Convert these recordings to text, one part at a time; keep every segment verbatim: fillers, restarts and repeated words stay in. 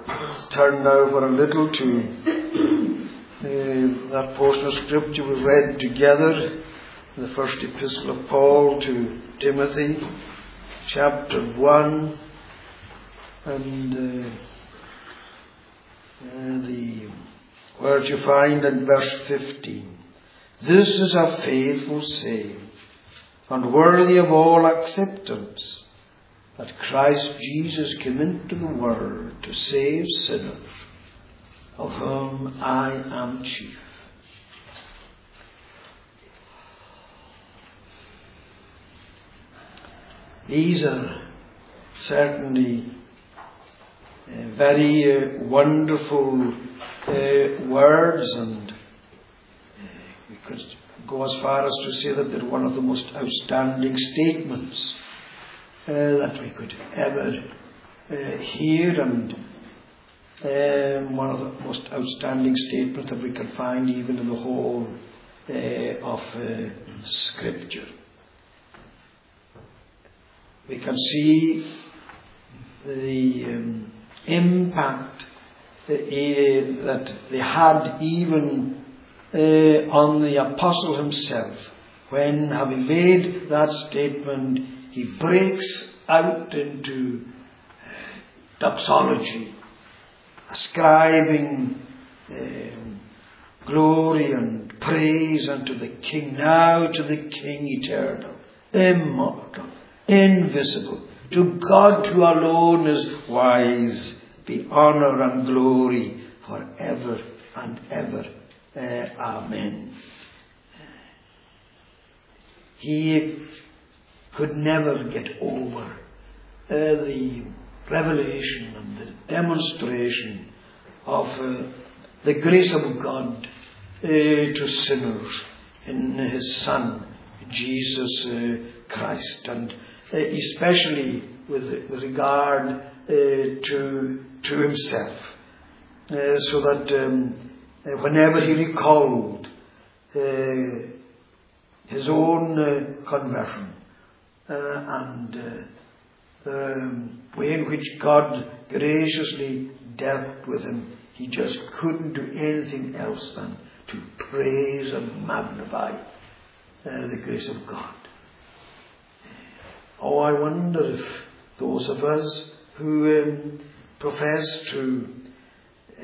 Let's turn now for a little to uh, that portion of Scripture we read together, the first epistle of Paul to Timothy, chapter one, and uh, uh, the words you find in verse fifteen. This is a faithful saying, and worthy of all acceptance, that Christ Jesus came into the world to save sinners, of whom I am chief. These are certainly uh, very uh, wonderful uh, words, and uh, we could go as far as to say that they're one of the most outstanding statements uh, that we could ever uh, hear, and um, one of the most outstanding statements that we can find even in the whole uh, of uh, Scripture. We can see the um, impact uh, that they had even uh, on the apostle himself, when, having made that statement, he breaks out into doxology, ascribing um, glory and praise unto the King, now to the King eternal, immortal, invisible, to God who alone is wise, be honour and glory for ever and ever. Uh, amen. He could never get over uh, the revelation and the demonstration of uh, the grace of God uh, to sinners in His Son, Jesus uh, Christ, and uh, especially with, with regard uh, to to himself, uh, so that um, uh, whenever he recalled uh, his own uh, conversion uh, and uh, the um, way in which God graciously dealt with him, he just couldn't do anything else than to praise and magnify uh, the grace of God. Oh, I wonder if those of us who um, profess to uh,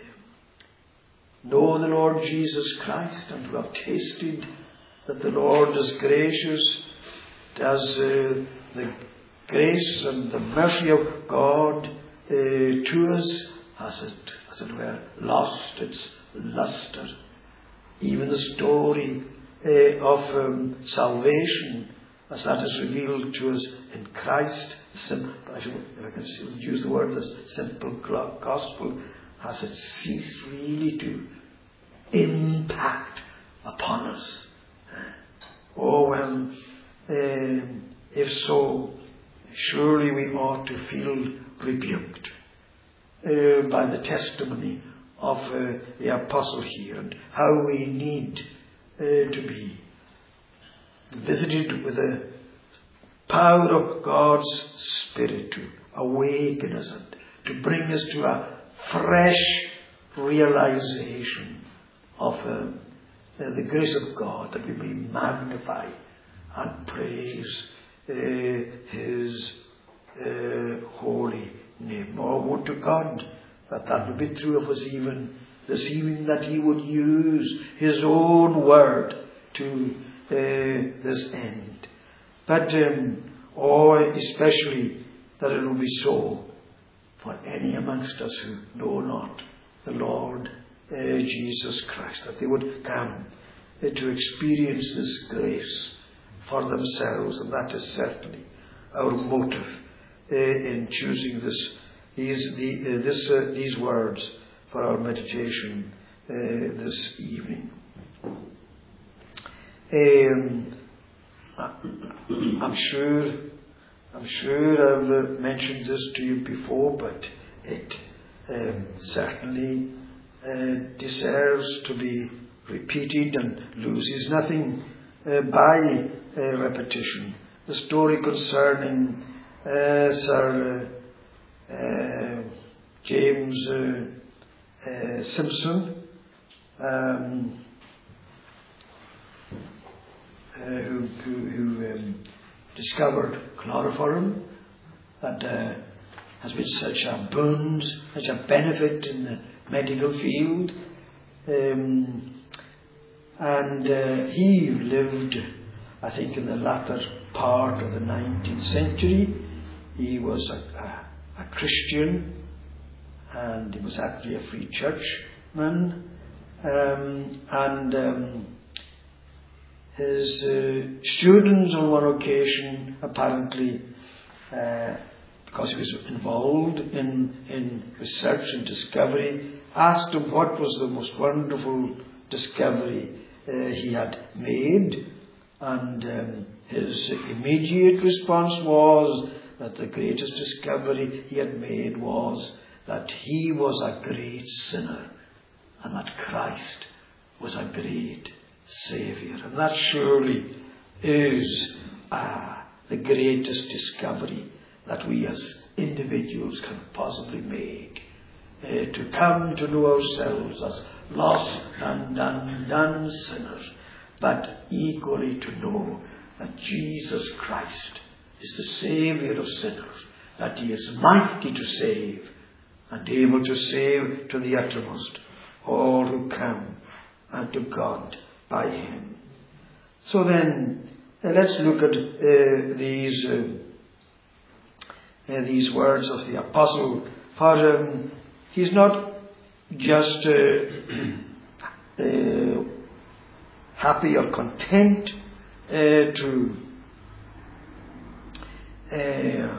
know the Lord Jesus Christ and who have tasted that the Lord is gracious, does uh, the grace and the mercy of God uh, to us, has it, as it were, lost its lustre. Even the story uh, of um, salvation, as that is revealed to us in Christ, the simple, I should, if I can use the word, this simple gospel, has it ceased really to impact upon us? Oh, well, um, if so, surely we ought to feel rebuked uh, by the testimony of uh, the apostle here, and how we need uh, to be visited with the power of God's Spirit to awaken us and to bring us to a fresh realization of uh, uh, the grace of God, that we may magnify and praise uh, His uh, holy name. Oh, would to God that that would be true of us even this evening, that He would use His own word to Uh, this end. But um, oh, especially that it will be so for any amongst us who know not the Lord uh, Jesus Christ, that they would come uh, to experience this grace for themselves, and that is certainly our motive uh, in choosing this these the, uh, this uh, these words for our meditation uh, this evening. Um, I'm sure, I'm sure I've uh, mentioned this to you before, but it um, certainly uh, deserves to be repeated and loses nothing uh, by uh, repetition. The story concerning uh, Sir uh, uh, James uh, uh, Simpson, um, uh, who, who, who um, discovered chloroform, that uh, has been such a boon, such a benefit in the medical field. Um, and uh, he lived, I think, in the latter part of the nineteenth century. He was a, a, a Christian, and he was actually a free churchman. Um, and um, his uh, students on one occasion, apparently, uh, because he was involved in, in research and discovery, asked him what was the most wonderful discovery uh, he had made. And um, his immediate response was that the greatest discovery he had made was that he was a great sinner and that Christ was a great Saviour. And that surely is uh, the greatest discovery that we as individuals can possibly make. Uh, to come to know ourselves as lost and undone sinners, but equally to know that Jesus Christ is the Saviour of sinners, that he is mighty to save and able to save to the uttermost all who come unto God by him. So then, uh, let's look at uh, these uh, uh, these words of the apostle. For um, he's not just uh, uh, happy or content uh, to uh,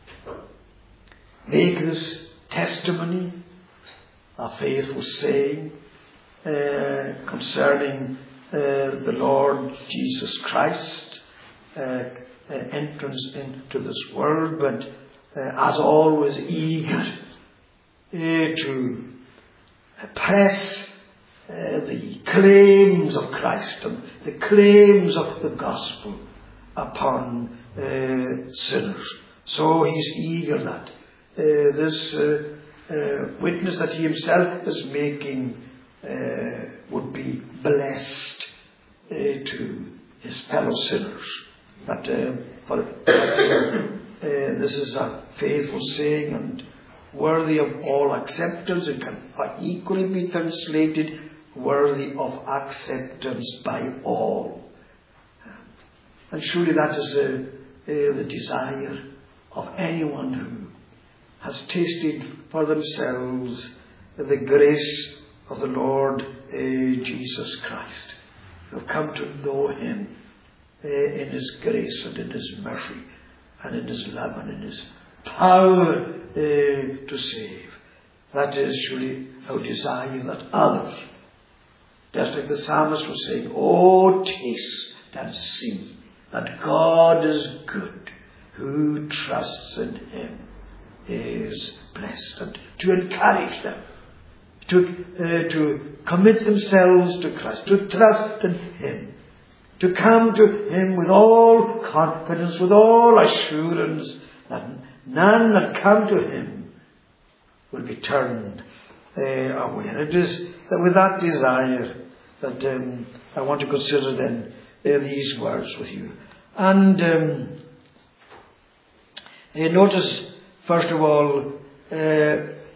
make this testimony, a faithful saying uh, concerning uh, the Lord Jesus Christ, uh, uh, entrance into this world, but uh, as always eager uh, to press uh, the claims of Christ and the claims of the gospel upon uh, sinners. So he's eager that uh, this uh, uh, witness that he himself is making uh, would be blessed uh, to his fellow sinners. That uh, for, uh, this is a faithful saying and worthy of all acceptance. It can equally be translated worthy of acceptance by all. And surely that is uh, uh, the desire of anyone who has tasted for themselves the grace of the Lord uh, Jesus Christ, who have come to know him uh, in his grace and in his mercy and in his love and in his power uh, to save. That is surely our desire, that others, just like the psalmist was saying, "Oh, taste and see that God is good, who trusts in him is blessed." And to encourage them to uh, to commit themselves to Christ, to trust in him, to come to him with all confidence, with all assurance that none that come to him will be turned uh, away. And it is that with that desire that um, I want to consider then uh, these words with you. And um, uh, notice, first of all, uh,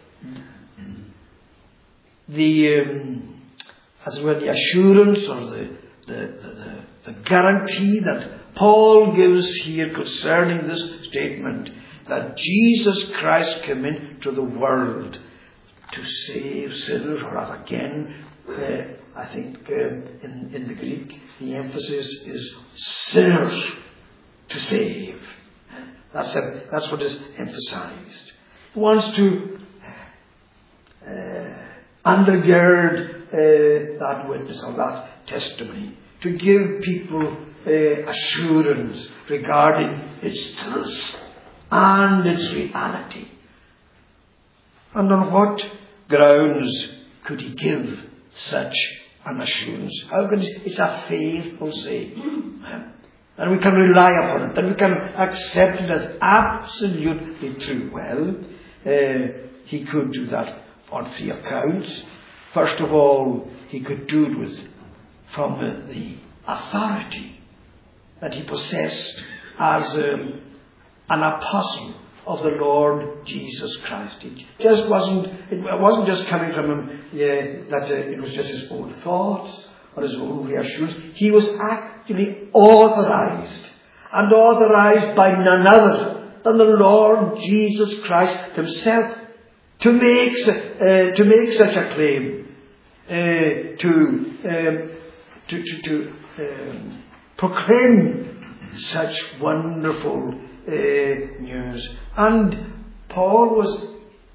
the um, as it were, the assurance or the the, the the guarantee that Paul gives here concerning this statement, that Jesus Christ came into the world to save sinners, or again, uh, I think uh, in, in the Greek, the emphasis is sinners to save. That's, a, that's what is emphasized. He wants to uh, undergird uh, that witness or that testimony, to give people uh, assurance regarding its truth and its reality. And on what grounds could he give such an assurance? How can he, it's a faithful saying. And we can rely upon it, and we can accept it as absolutely true. Well, uh, he could do that on three accounts. First of all, he could do it with from uh, the authority that he possessed as um, an apostle of the Lord Jesus Christ. It just wasn't, it wasn't just coming from him, yeah, that uh, it was just his own thoughts or his own reassurance. He was actually authorized, and authorized by none other than the Lord Jesus Christ himself to make, uh, to make such a claim, uh, to, um, to, to, to um, proclaim such wonderful uh, news. And Paul was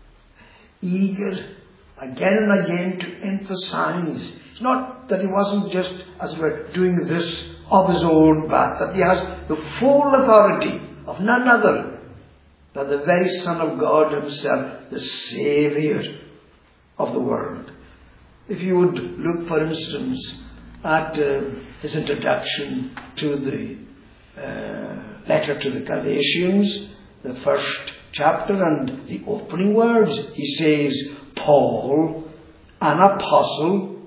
eager again and again to emphasize, it's not that he wasn't just, as it were, doing this of his own back, that he has the full authority of none other than the very Son of God himself, the Saviour of the world. If you would look, for instance, at uh, his introduction to the uh, letter to the Galatians, the first chapter and the opening words, he says, Paul, an apostle,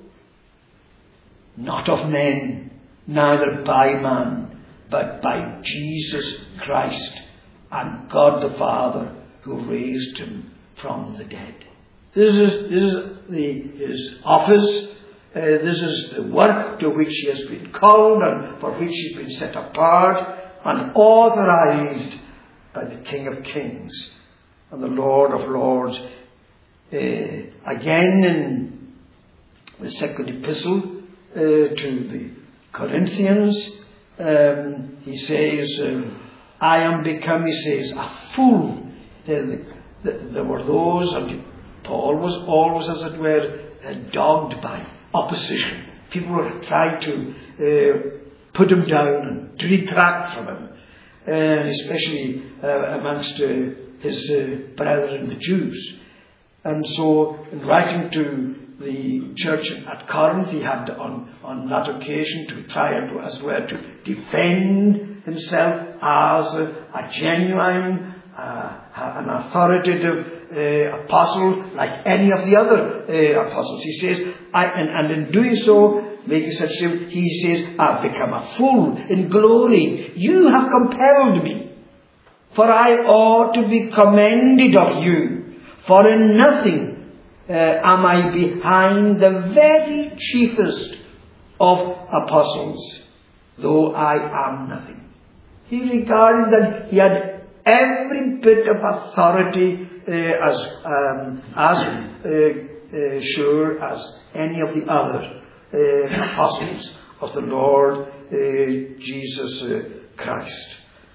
not of men, neither by man, but by Jesus Christ and God the Father, who raised him from the dead. This is, this is the, his office. Uh, this is the work to which he has been called and for which he has been set apart and authorized by the King of Kings and the Lord of Lords. Uh, again in the second epistle uh, to the Corinthians, um, he says, um, I am become, he says, a fool. Uh, the, the, there were those, and Paul was always, as it were, uh, dogged by opposition. People were trying to uh, put him down and to detract from him, uh, especially uh, amongst uh, his uh, brethren, the Jews. And so, in writing to the church at Corinth, he had on, on that occasion to try and, as it were, to defend himself as a, a genuine, uh, an authoritative uh, apostle like any of the other uh, apostles. He says, I, and, and in doing so, making such statement, he says, I've become a fool in glory. You have compelled me, for I ought to be commended of you. For in nothing uh, am I behind the very chiefest of apostles, though I am nothing. He regarded that he had every bit of authority uh, as um, as uh, uh, sure as any of the other uh, apostles of the Lord uh, Jesus uh, Christ.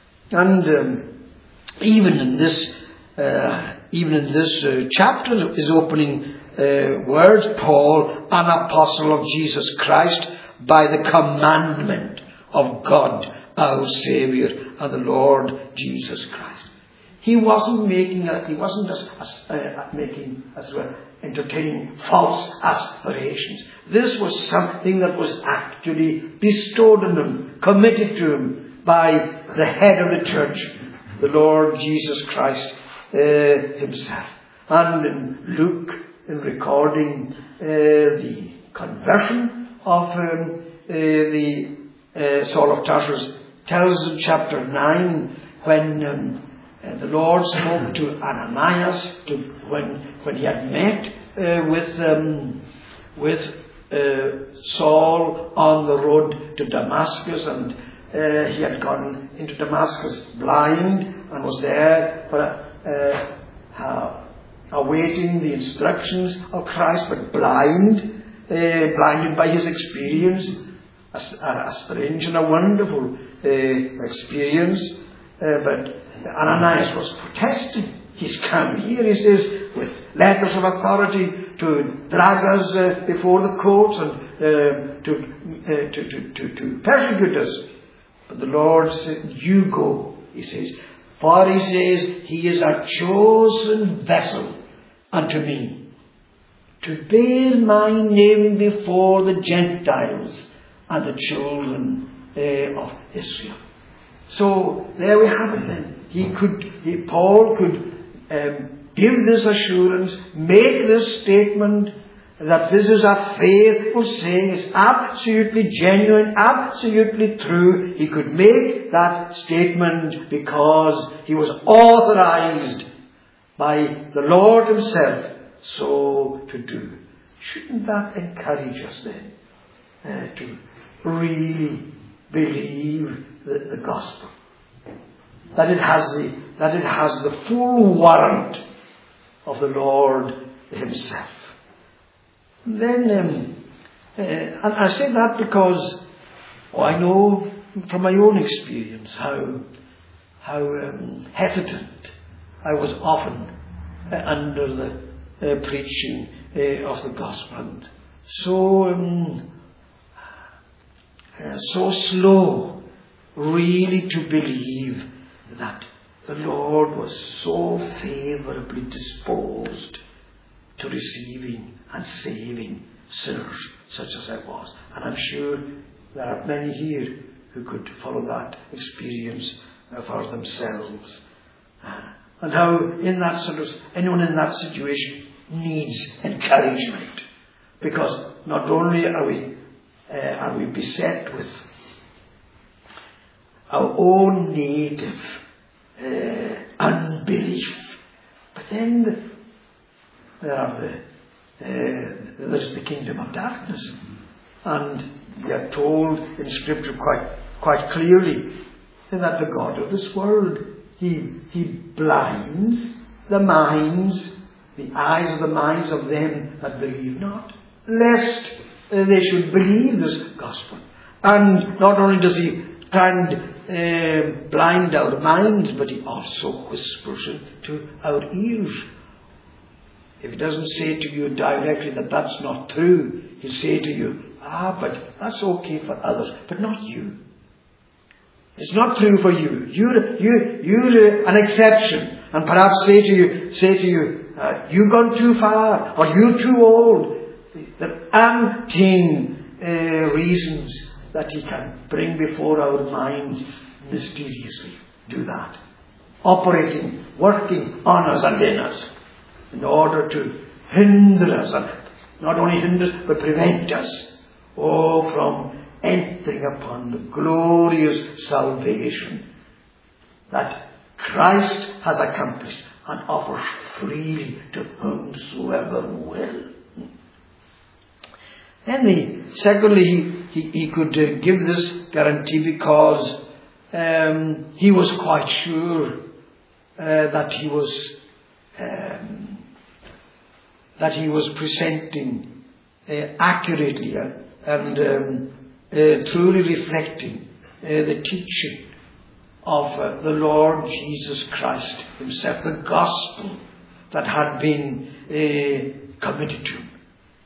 And um, even in this uh, even in this uh, chapter, his opening uh, words, Paul, an apostle of Jesus Christ, by the commandment of God, our Saviour, and the Lord Jesus Christ. He wasn't making, a, he wasn't just uh, making, as well, entertaining false aspirations. This was something that was actually bestowed on him, committed to him by the head of the church, the Lord Jesus Christ uh, himself. And in Luke, in recording uh, the conversion of um, uh, the uh, Saul of Tarsus, tells in chapter nine when um, uh, the Lord spoke to Ananias to, when when he had met uh, with um, with uh, Saul on the road to Damascus, and uh, he had gone into Damascus blind and was there for uh, uh, awaiting the instructions of Christ, but blind, uh, blinded by his experience, a, a strange and a wonderful uh, experience. Uh, but Ananias was protesting. He's come here, he says, with letters of authority to drag us uh, before the courts and uh, to, uh, to, to, to, to persecute us. But the Lord said, you go, he says. For he says, he is a chosen vessel unto me, to bear my name before the Gentiles and the children uh, of Israel. So there we have it then. He could, he, Paul could um, give this assurance, make this statement that this is a faithful saying, it's absolutely genuine, absolutely true. He could make that statement because he was authorized by the Lord himself so to do. Shouldn't that encourage us then uh, to really believe the, the gospel? That it has the that it has the full warrant of the Lord himself. And then, um, uh, and I say that because oh, I know from my own experience how how um, hesitant I was often uh, under the uh, preaching uh, of the gospel, and so um, uh, so slow, really, to believe that the Lord was so favourably disposed to receiving and saving sinners such as I was. And I'm sure there are many here who could follow that experience uh, for themselves. Uh, and how in that sort of, anyone in that situation needs encouragement. Because not only are we, uh, are we beset with our own native uh, unbelief, but then the, there are the, uh, there's the kingdom of darkness, and we are told in Scripture quite quite clearly that the God of this world, he he blinds the minds, the eyes of the minds of them that believe not, lest uh, they should believe this gospel. And not only does he try and uh, blind our minds, but he also whispers into our ears. If he doesn't say to you directly that that's not true, he'll say to you, ah, but that's okay for others, but not you. It's not true for you. You're, you, you're an exception. And perhaps say to you, say to you, uh, you've gone too far, or you're too old. There are umpteen uh, reasons that he can bring before our minds mysteriously. Do that. Operating, working on us and in us, in order to hinder us, and not only hinder us, but prevent us, oh, from entering upon the glorious salvation that Christ has accomplished and offers freely to whomsoever will. Then he, secondly, he, he, he could uh, give this guarantee because um, he was quite sure uh, that he was um, that he was presenting uh, accurately uh, and um, uh, truly reflecting uh, the teaching of uh, the Lord Jesus Christ himself, the gospel that had been uh, committed to him.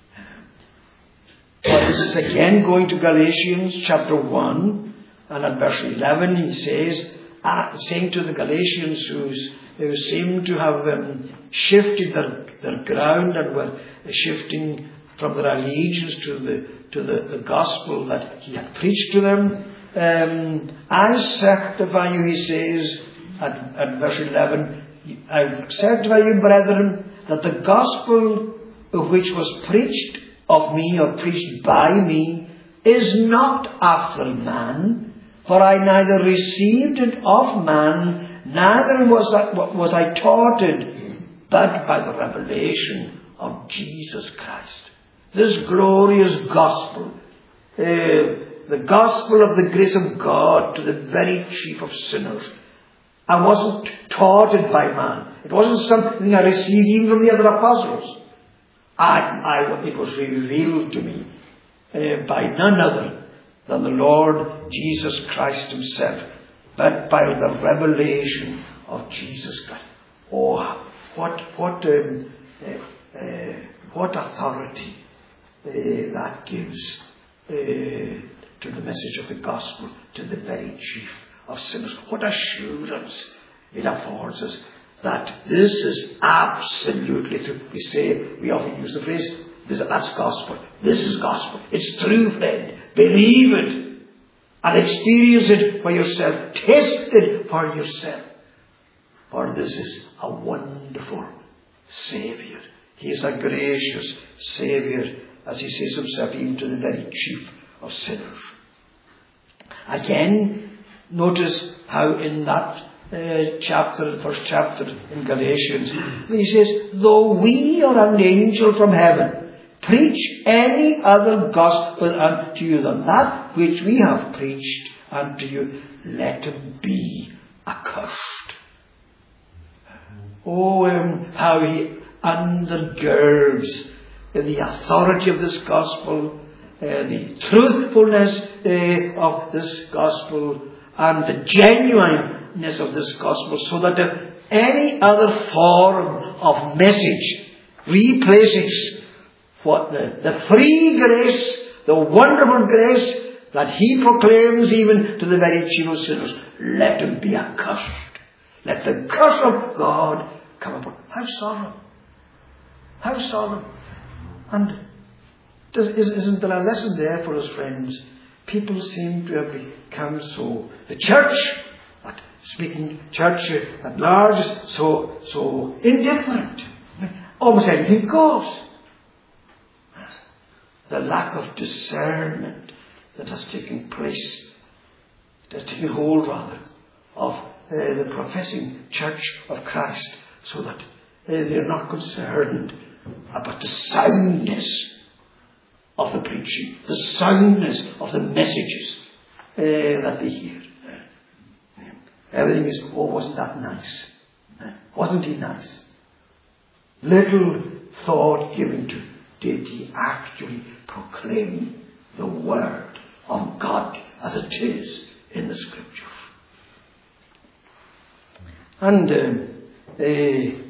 But this is again going to Galatians chapter one, and at verse eleven he says, uh, saying to the Galatians who's, who seem to have um, shifted their, their ground and were shifting from their allegiance to the to the, the gospel that he had preached to them. Um, I certify you, he says at, at verse eleven, I certify you, brethren, that the gospel which was preached of me, or preached by me, is not after man, for I neither received it of man, neither was I, was I taught it, but by the revelation of Jesus Christ. This glorious gospel, uh, the gospel of the grace of God to the very chief of sinners. I wasn't taught it by man. It wasn't something I received even from the other apostles. I, I, it was revealed to me uh, by none other than the Lord Jesus Christ himself, but by the revelation of Jesus Christ. Oh, what what um, uh, uh, what authority uh, that gives uh, to the message of the gospel to the very chief of sinners. What assurance it affords us that this is absolutely true. We say, we often use the phrase, this, that's gospel. This is gospel. It's true, friend. Believe it and experience it for yourself. Taste it for yourself. For this is a wonderful Saviour. He is a gracious Saviour, as he says himself, even to the very chief of sinners. Again, notice how in that uh, chapter, first chapter in Galatians, he says, though we or an angel from heaven preach any other gospel unto you than that which we have preached unto you, let him be accursed. Oh, um, how he undergirds the authority of this gospel, uh, the truthfulness uh, of this gospel, and the genuineness of this gospel, so that if any other form of message replaces what the, the free grace, the wonderful grace that he proclaims even to the very chief of sinners, let him be accursed. Let the curse of God come upon him. How solemn. How solemn. And does, isn't there a lesson there for us, friends? People seem to have become so, the church, at, speaking church at large, so, so indifferent. Almost anything goes. The lack of discernment that has taken place, that has taken hold rather, of uh, the professing church of Christ, so that uh, they are not concerned about the soundness of the preaching, the soundness of the messages uh, that they hear. Uh, everything is, oh, wasn't that nice? Uh, wasn't he nice? Little thought given to, did he actually proclaim the word of God as it is in the Scriptures? And uh, uh,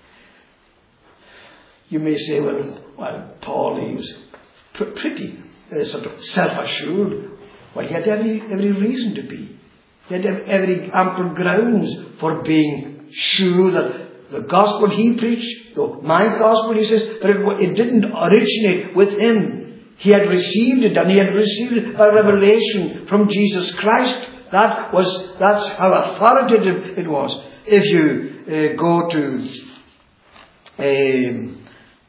you may say, well, well Paul, he was pr- pretty uh, sort of self-assured. Well, he had every, every reason to be. He had every ample grounds for being sure that the gospel he preached, though my gospel, he says, but it, it didn't originate with him. He had received it, and he had received it by revelation from Jesus Christ. That was, that's how authoritative it was. If you uh, go to um,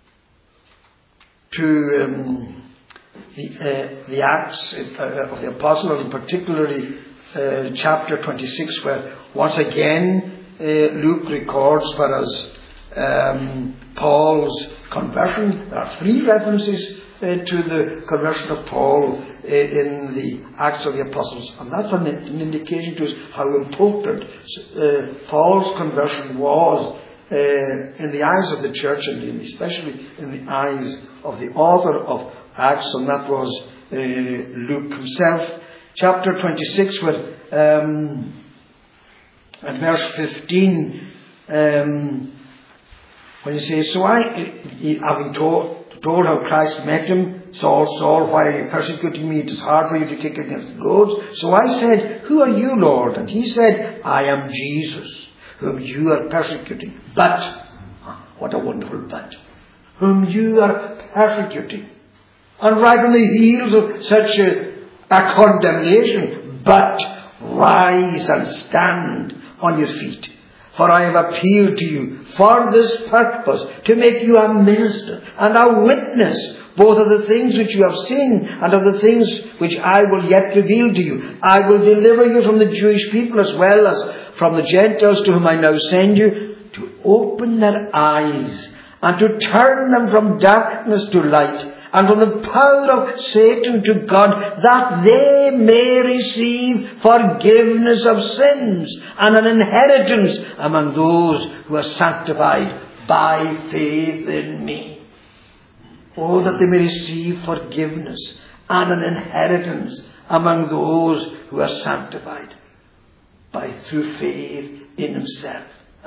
to um, the uh, the Acts uh, of the Apostles, and particularly uh, chapter twenty-six, where once again uh, Luke records for us um, Paul's conversion. There are three references uh, to the conversion of Paul uh, in the Acts of the Apostles, and that's an, an indication to us how important uh, Paul's conversion was uh, in the eyes of the church, and especially in the eyes of the author of Acts, and that was uh, Luke himself. Chapter twenty-six, where um, at verse fifteen, um, when he says, so I, he, having told, told how Christ met him, Saul, Saul, why are you persecuting me? It is hard for you to kick against the goads. So I said, who are you, Lord? And he said, I am Jesus, whom you are persecuting. But, what a wonderful but, whom you are persecuting. And right on the heels of such a, a condemnation, but rise and stand on your feet. For I have appealed to you for this purpose, to make you a minister and a witness, both of the things which you have seen and of the things which I will yet reveal to you. I will deliver you from the Jewish people as well as from the Gentiles, to whom I now send you, to open their eyes and to turn them from darkness to light, and from the power of Satan to God, that they may receive forgiveness of sins and an inheritance among those who are sanctified by faith in me. Oh, that they may receive forgiveness and an inheritance among those who are sanctified by through faith in himself.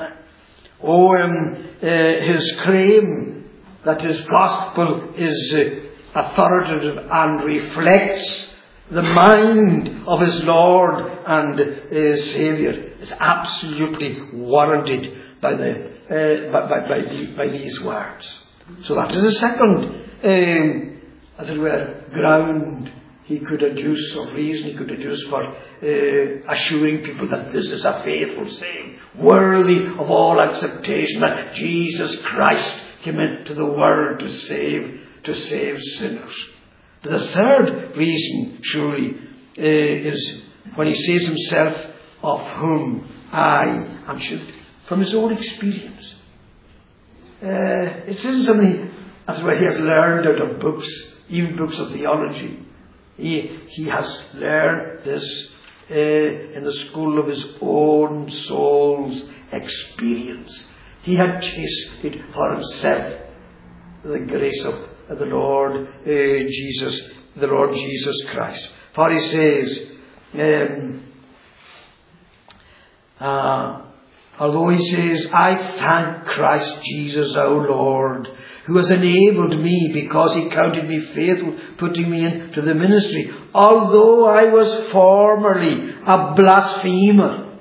Oh, um, uh, his claim that his gospel is uh, authoritative and reflects the mind of his Lord and uh, Saviour is absolutely warranted by the uh, by, by, by, the, by these words. So that is the second, um, as it were, ground he could adduce of reason, he could adduce for uh, assuring people that this is a faithful saying, worthy of all acceptation, that Jesus Christ came into the world to save, to save sinners. But the third reason, surely, uh, is when he says himself, of whom I am sure, from his own experience. Uh, it isn't something as well he has learned out of books, even books of theology. He, he has learned this uh, in the school of his own soul's experience. He had tasted for himself the grace of the Lord uh, Jesus, the Lord Jesus Christ. For he says, um, uh, although he says, I thank Christ Jesus our Lord, who has enabled me because he counted me faithful, putting me into the ministry, although I was formerly a blasphemer.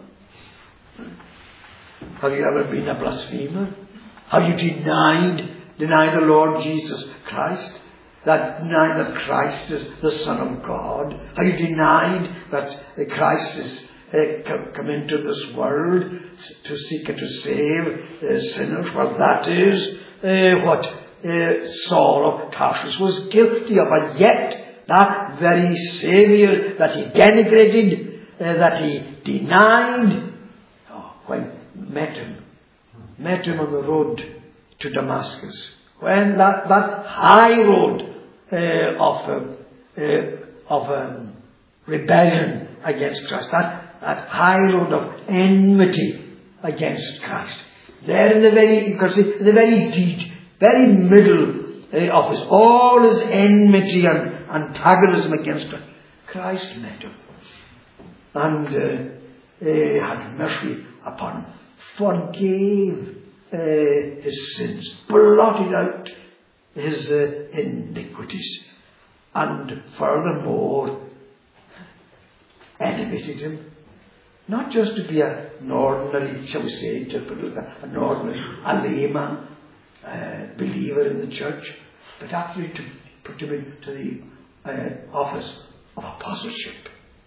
Have you ever been a blasphemer? Have you denied, denied the Lord Jesus Christ? That denied that Christ is the Son of God? Have you denied that Christ is uh, come into this world to seek and to save uh, sinners? Well, that is uh, what uh, Saul of Tarsus was guilty of, and yet that very Saviour that he denigrated, uh, that he denied, oh, when met him, met him on the road to Damascus, when that, that high road uh, of um, uh, of um, rebellion against Christ, that, that high road of enmity against Christ, there in the very, you can see, in the very deed, very middle uh, of his, all his enmity and antagonism against Christ, Christ met him and uh, uh, had mercy upon him, forgave uh, his sins, blotted out his uh, iniquities, and furthermore elevated him, not just to be a, an ordinary, shall we say, an ordinary, a layman, uh, believer in the church, but actually to put him into the uh, office of apostleship.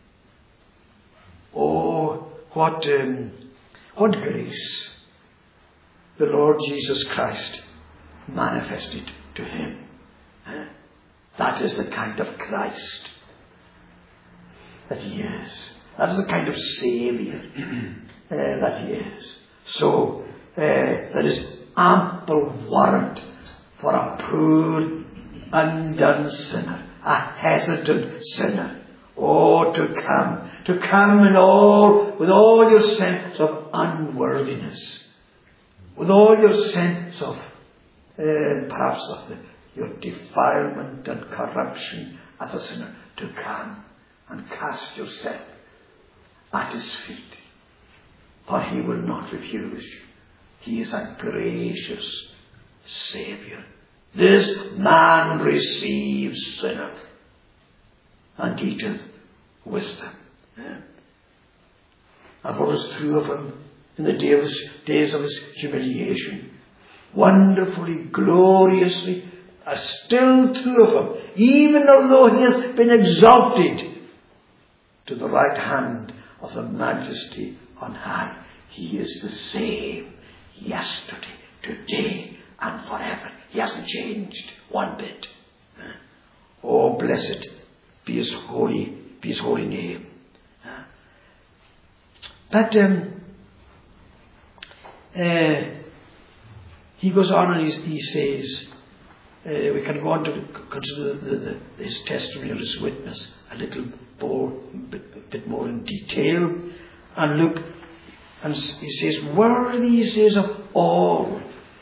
Oh, what um, what grace the Lord Jesus Christ manifested to him. Uh, that is the kind of Christ that he is. That is the kind of Saviour uh, that he is. So uh, there is ample warrant for a poor, undone sinner, a hesitant sinner. Oh, to come, to come in all, with all your sense of unworthiness, with all your sense of, uh, perhaps of the, your defilement and corruption as a sinner, to come and cast yourself at his feet. For he will not refuse you. He is a gracious Saviour. This man receives sinners and eateth with them. Yeah. And what was true of him in the day of his, days of his humiliation, wonderfully, gloriously, is still true of him, even although he has been exalted to the right hand of the Majesty on high. He is the same yesterday, today, and forever. He hasn't changed one bit. Oh, blessed be his holy, be his holy name. But um, uh, he goes on and he, he says, uh, we can go on to consider the, the, the, his testimony or his witness a little more, bit, bit more in detail, and look, and he says, worthy, he says, of all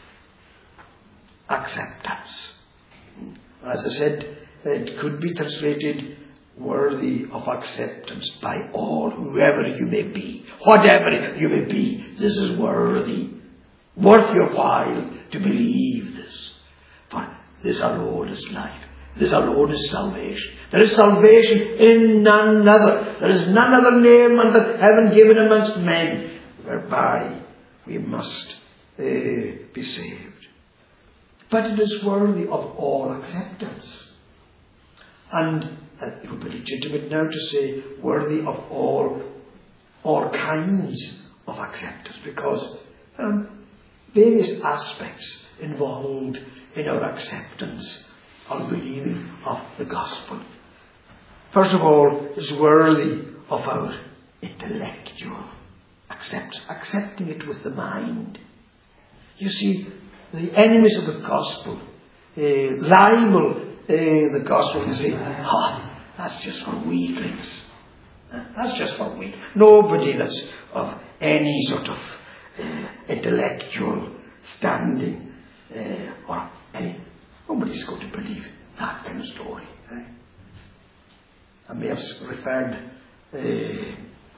acceptance. As I said, it could be translated worthy of acceptance by all, whoever you may be, whatever you may be. This is worthy, worth your while to believe this. For this alone is life. This alone is salvation. There is salvation in none other. There is none other name under heaven given amongst men whereby we must uh, be saved. But it is worthy of all acceptance. And uh, it would be legitimate now to say worthy of all, all kinds of acceptance, because um, various aspects involved in our acceptance or believing of the gospel. First of all, it's worthy of our intellectual accept, accepting it with the mind. You see, the enemies of the gospel uh, libel uh, the gospel and say, ah, that's just for weaklings. Uh, that's just for weak. Nobody that's of any sort of uh, intellectual standing uh, or any, nobody's going to believe that kind of story. Eh? I may have referred uh,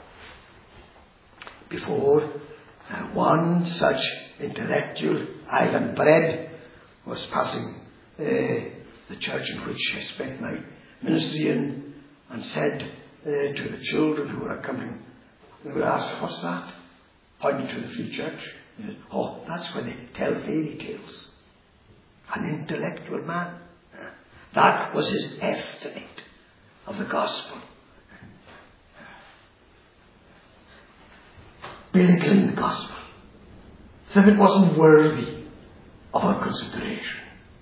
before, uh, one such intellectual, Ivan Bread, was passing uh, the church in which I spent my ministry in, and said uh, to the children who were coming, they were asked, what's that? Pointing to the Free Church. Said, oh, that's where they tell fairy tales. An intellectual man. That was his estimate of the gospel. Belittling the gospel. So that it wasn't worthy of our consideration.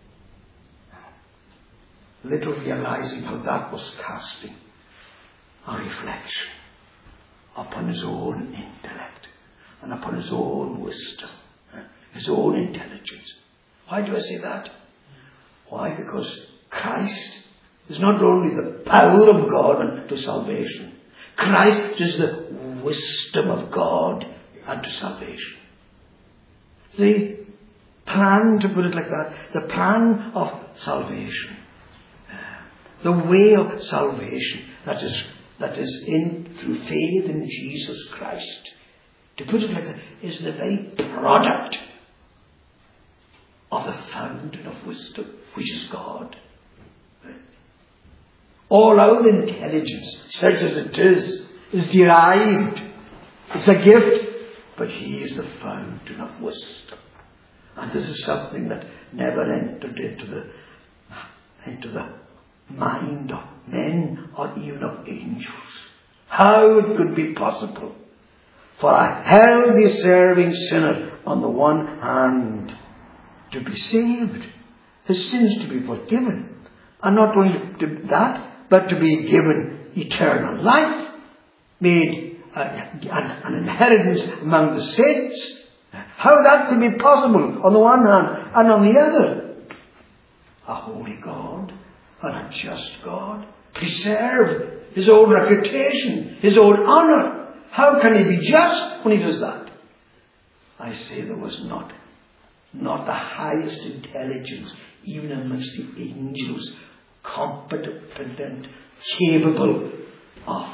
Little realizing how that was casting a reflection upon his own intellect and upon his own wisdom, his own intelligence. Why do I say that? Why? Because Christ is not only the power of God unto salvation. Christ is the wisdom of God unto salvation. The plan, to put it like that, the plan of salvation, uh, the way of salvation that is that is in through faith in Jesus Christ, to put it like that, is the very product of the fountain of wisdom, which is God. All our intelligence, such as it is, is derived. It's a gift, but He is the fountain of wisdom. And this is something that never entered into the into the mind of men or even of angels. How it could be possible for a hell-deserving sinner on the one hand to be saved, his sins to be forgiven, and not only to that, but to be given eternal life, made uh, an, an inheritance among the saints. How that could be possible on the one hand, and on the other, a holy God and a just God preserve His own reputation, His own honour. How can He be just when He does that? I say there was not not the highest intelligence, even amongst the angels, competent and capable of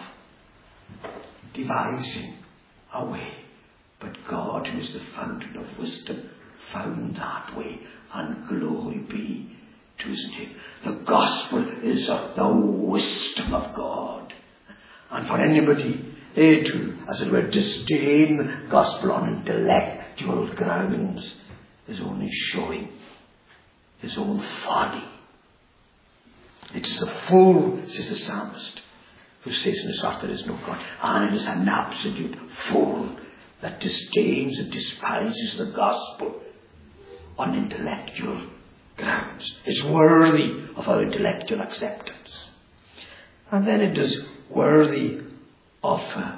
devising a way. But God, who is the fountain of wisdom, found that way, and glory be to His name. The gospel is of the wisdom of God. And for anybody eh, to, as it were, disdain the gospel on intellectual grounds is only showing his own folly. It is the fool, says the psalmist, who says in his heart there is no God. And it is an absolute fool that disdains and despises the gospel on intellectual grounds. It's worthy of our intellectual acceptance. And then it is worthy of, uh,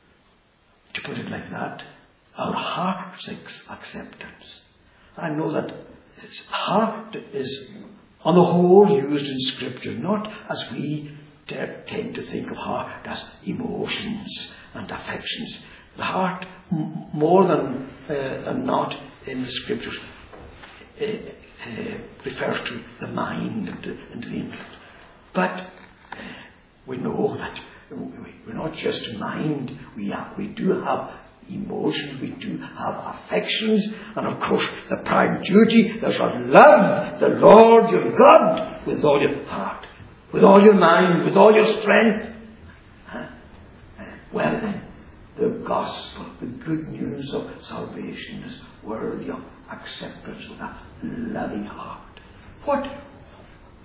to put it like that, our heart's acceptance. I know that heart is on the whole used in Scripture, not as we tend to think of heart as emotions and affections. The heart, m- more than, uh, than not in the Scriptures, uh, uh, refers to the mind and to, and to the intellect. But uh, we know that we're not just mind, we, have, we do have emotions, we do have affections, and of course the prime duty, thou shalt love the Lord your God with all your heart, with all your mind, with all your strength. Huh? Well then, the gospel, the good news of salvation is worthy of acceptance with a loving heart. What,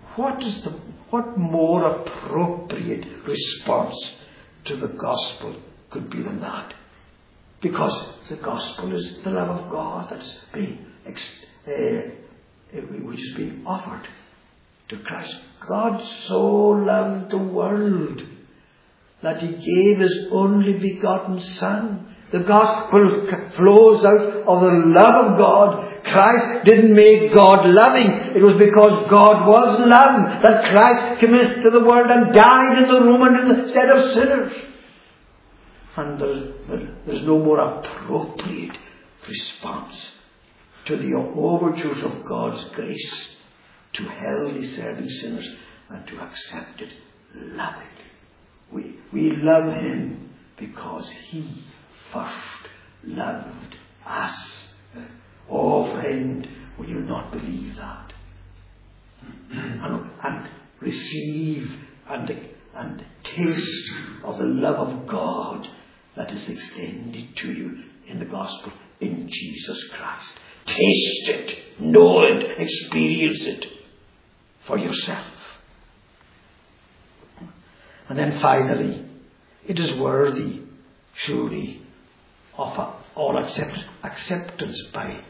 what is the, what more appropriate response to the gospel could be than that? Because the gospel is the love of God that's being, uh, which is being offered to Christ. God so loved the world that he gave his only begotten Son. The gospel flows out of the love of God. Christ didn't make God loving. It was because God was love that Christ came into the world and died in the Roman instead of sinners. And there's, there's no more appropriate response to the overtures of God's grace to hell-deserving sinners and to accept it lovingly. We, we love him because he first loved us. Oh friend, will you not believe that? and, and receive and, and taste of the love of God that is extended to you in the gospel in Jesus Christ. Taste it, know it, experience it for yourself. And then finally, it is worthy, surely, of all accept, acceptance by,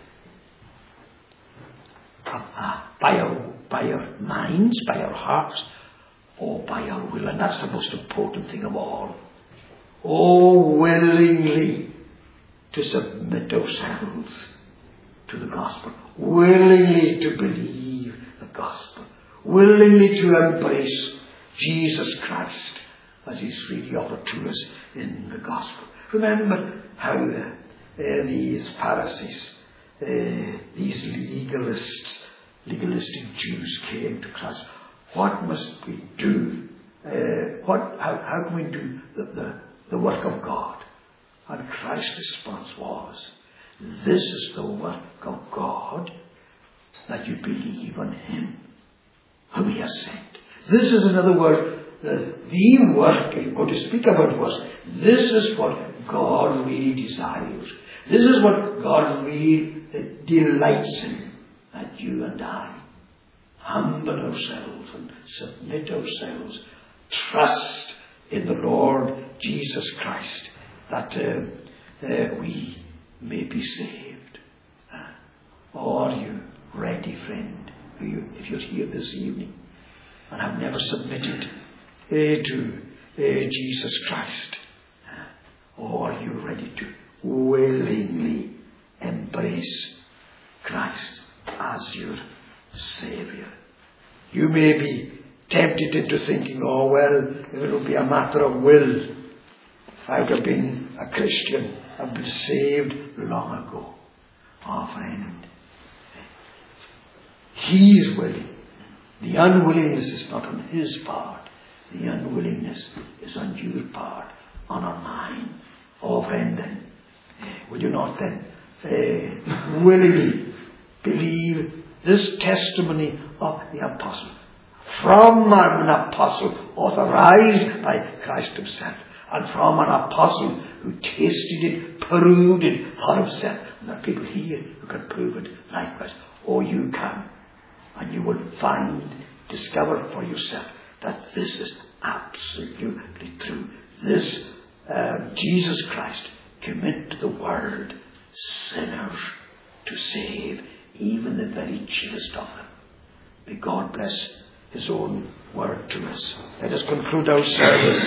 uh, uh, by, our, by our minds, by our hearts, or by our will. And that's the most important thing of all. Oh, willingly to submit ourselves to the gospel, willingly to believe the gospel, willingly to embrace Jesus Christ as he's freely offered to us in the gospel. Remember how uh, uh, these Pharisees, uh, these legalists, legalistic Jews came to Christ. What must we do? Uh, what? How, how can we do the, the, the work of God? And Christ's response was, this is the work of God, that you believe on him whom he has sent. This is, in other words, the, the work, if you're going to speak about was, this is what God really desires. This is what God really delights in, that you and I humble ourselves and submit ourselves, trust in the Lord Jesus Christ, that uh, uh, we may be saved. Uh, are you ready, friend, if you're here this evening and have never submitted uh, to uh, Jesus Christ? Uh, or are you ready to willingly embrace Christ as your Saviour? You may be tempted into thinking, oh well, if it would be a matter of will, I would have been a Christian, I've been saved long ago. Oh friend, he is willing. The unwillingness is not on his part. The unwillingness is on your part, on our mind. Oh friend, then, will you not then uh, willingly believe this testimony of the apostle, from an apostle authorized by Christ himself, and from an apostle who tasted it, proved it for himself? And there are people here who can prove it likewise. Oh, you can. And you will find, discover for yourself that this is absolutely true. This uh, Jesus Christ came into the world sinners to save, even the very chiefest of them. May God bless his own word to us. Let us conclude our service.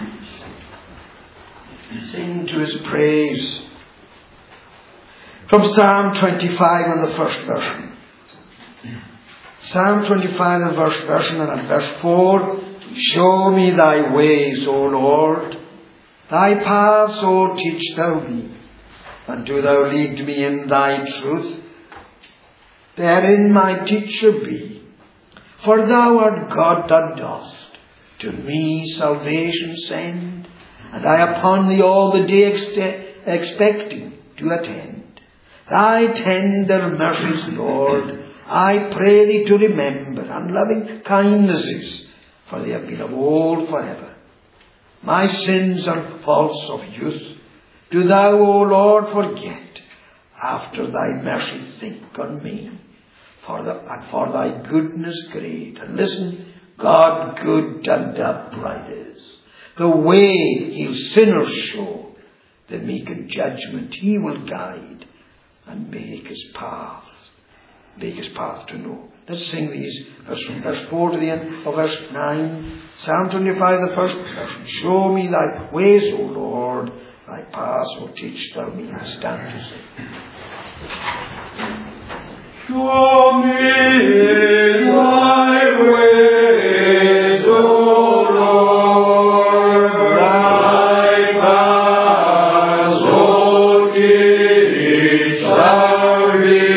Sing to his praise from Psalm twenty-five and the first version. Psalm twenty-five and the first version, and at verse four, show me thy ways, O Lord, thy paths, O teach thou me, and do thou lead me in thy truth. Therein my teacher be, for thou art God that dost to me salvation send, and I upon thee all the day ex- expecting to attend. Thy tender mercies, Lord, I pray thee to remember, and loving kindnesses, for they have been of old forever. My sins and faults of youth do thou, O Lord, forget. After thy mercy think on me. for, the, for thy goodness great. And listen, God good and upright is. The way he'll sinners show, the meek in judgment he will guide, and make his path, make his path to know. Let's sing these, verse, from verse four to the end of verse nine. Psalm twenty-five, the first verse. Show me thy ways, O Lord, thy paths, O teach thou me. Stand to sing. Show me thy ways, O Lord, thy paths, O teach thou me.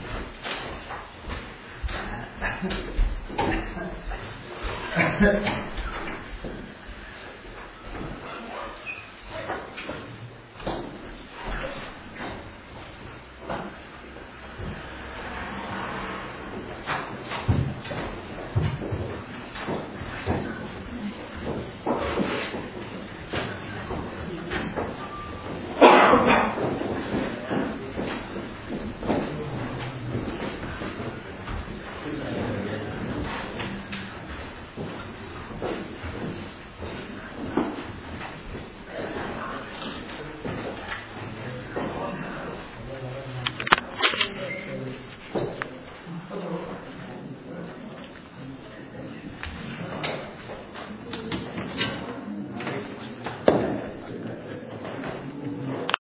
Amen.